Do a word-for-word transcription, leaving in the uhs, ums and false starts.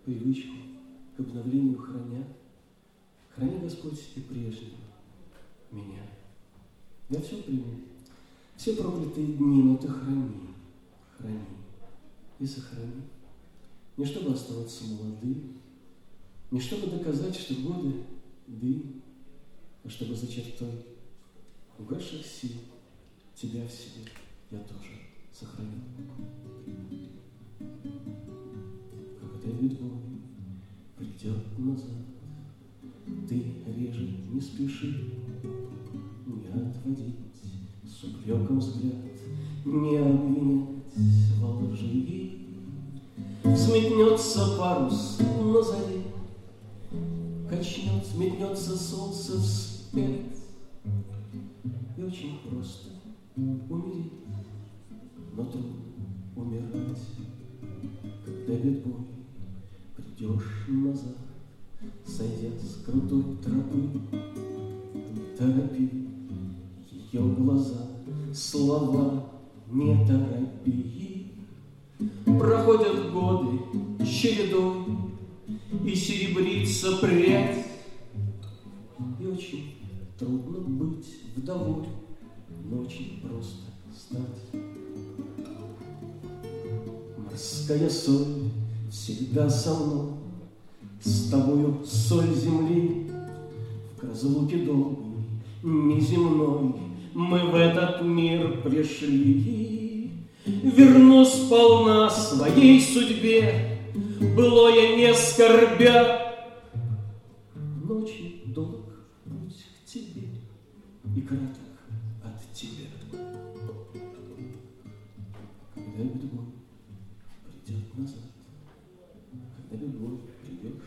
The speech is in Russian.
привычку к обновлению храня, храни, Господь, и прежнего меня. Я все приму, все проклятые дни, но Ты храни, храни и сохрани. Не чтобы оставаться молодым, не чтобы доказать, что годы дым, а чтобы за чертой угасших сил Тебя в себе я тоже сохраню. Когда бедой придет назад, Ты реже не спеши, не отводить с упреком взгляд, не обвинять во лжи. Взметнется парус на заре, качнет, метнется солнце вспять, и очень просто умереть, но трудно умирать. Когда бедой придешь назад, сойдя с крутой тропы, не торопи ее глаза, слова не торопи. Проходят годы чередой, и серебрится прядь, и очень трудно быть вдовой, но очень просто стать. Морская соль всегда со мной, с тобою соль земли, в разлуке долгой, неземной, мы в этот мир пришли. Верну сполна своей судьбе, былое не скорбя. Ночи долг путь к тебе и краток от тебя. Когда бедой придет назад, когда бедой придешь